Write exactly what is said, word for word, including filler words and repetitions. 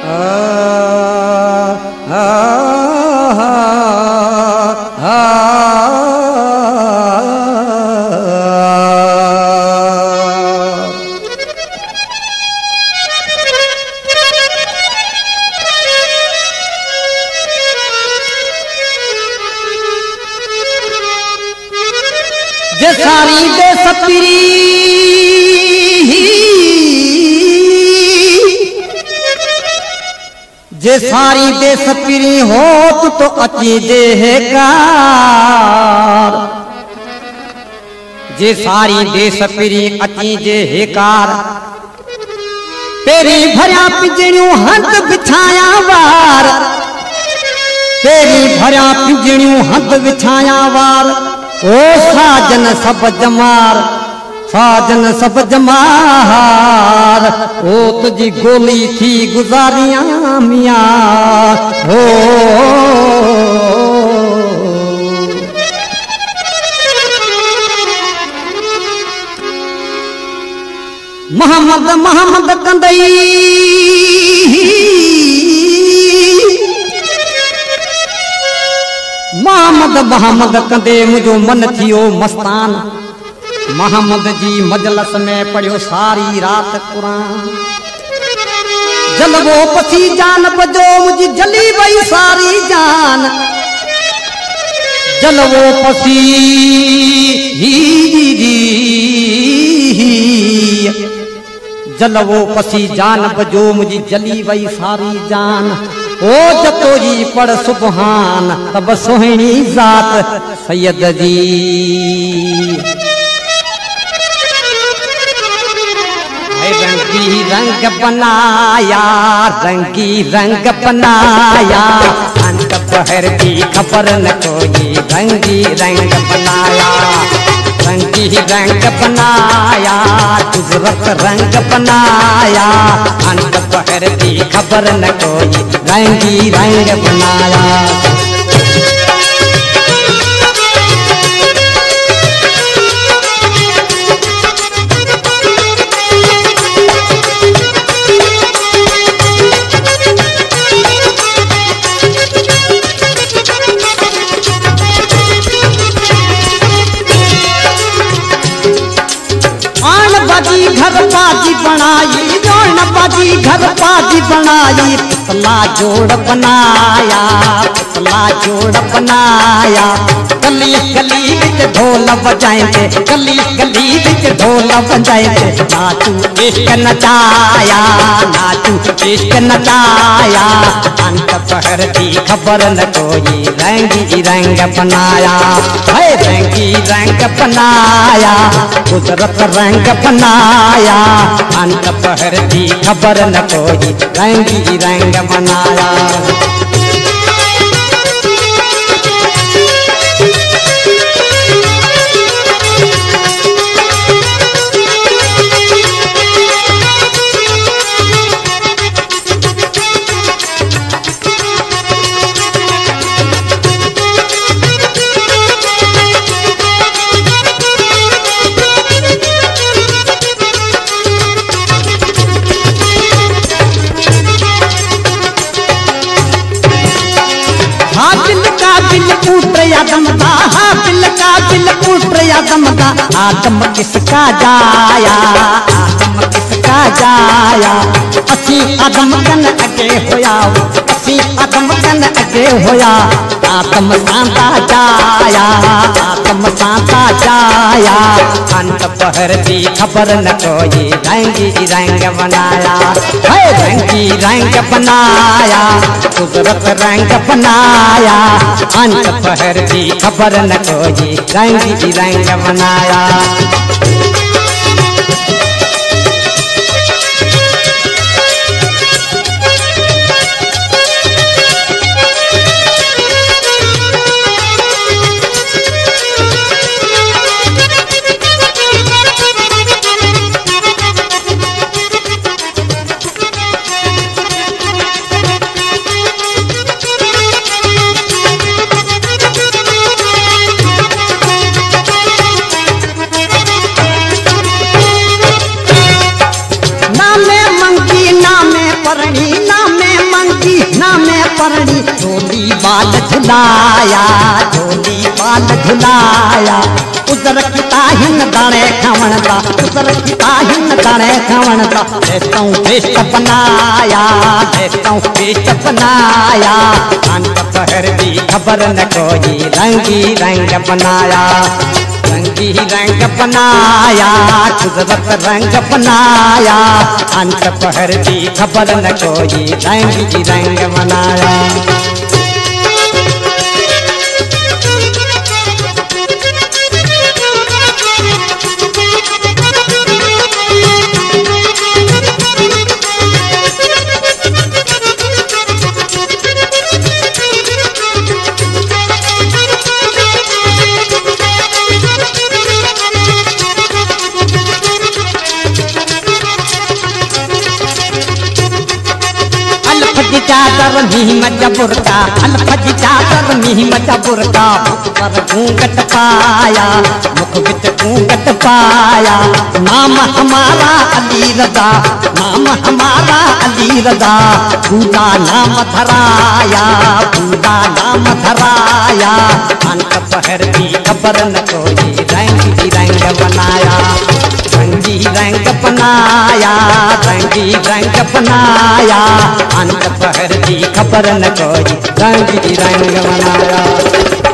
जे सारी दे सपरी जे सारी दे सपरी हो तू तो अची देहकार जे सारी दे सपरी अची देहकार तेरी भरिया पिजणियों हंध बिछाया वार तेरी भरिया पिजणियों हंध बिछाया वार ओ साजन सब जमार साजन सब जमार ओ तुझी गोली थी गुजारियां मियां हो मोहम्मद मोहम्मद कंदई मोहम्मद मोहम्मद कंदे मुझो मन थियो मस्तान मोहम्मद जी मजलस में पढ़ियो सारी रात कुरान जलवो पसी जान बजो मुझी जली वही सारी जान जलवो पसी ही ही ही जलवो पसी जान बजो मुझी जली वही सारी जान ओ जतो जी पढ़ सुबहान तब सोहनी जात सैयद जी रंगी रंग बनाया रंगी रंग बनाया अंत पहर की खबर न कोई रंगी रंग बनाया रंगी रंग बनाया गुजरत रंग बनाया अंत पहर की खबर न कोई रंगी रंग बनाया घर बाजी बनाई जोड़ बाजी घर बाजी बनाई पुतला जोड़ बनाया पुतला जोड़ बनाया गली गली विच ढोल बजाएंगे गली गली विच ढोल बजाएंगे नाचू इश्क नचाया नाचू इश्क नचाया अंत पहर की खबर न कोई रंगी रंग बनाया है रंगी रंग बनाया गुजरत रंग बनाया अंत पहर की खबर न कोई रंगी रंग बनाया आदम का दिल का दिल पुत्र आदम का आदम किसका जाया आदम किसका जाया असी आदम कन अगे होया असी आदम कन अगे होया आदम सांता जाया आदम सांता जाया अंत पहर की खबर न कोई रंगी रंग बनाया है रंगी रंग बनाया गुजरत रंग बनाया अंत पहर की खबर न कोई रंगी रंग बनाया बाल झुलाया झोली बाल झुलाया उधर किता हिन दाणे खावण ता उधर किता हिन दाणे खावण ता देसों पेस्ट बनाया देसों पेस्ट बनाया अंत पहर दी खबर न कोई रंगी रंग बनाया रंगी रंग बनाया कुदरत रंग बनाया अंत पहर दी खबर न कोई रंगी रंग बनाया चादर नीम जबुरका अल्फज चादर नीम जबुरका मुख पर घूंघट पाया मुख बिच घूंघट पाया नाम हमारा अली रजा नाम हमारा अली रजा पूरा नाम धराया पूरा नाम धराया अंत पहर की खबर न कोई रंगी रंग बनाया रंगी रंग बनाया रंगी रंग बनाया अंत पहर की खबर न कोई रंगी रंग बनाया।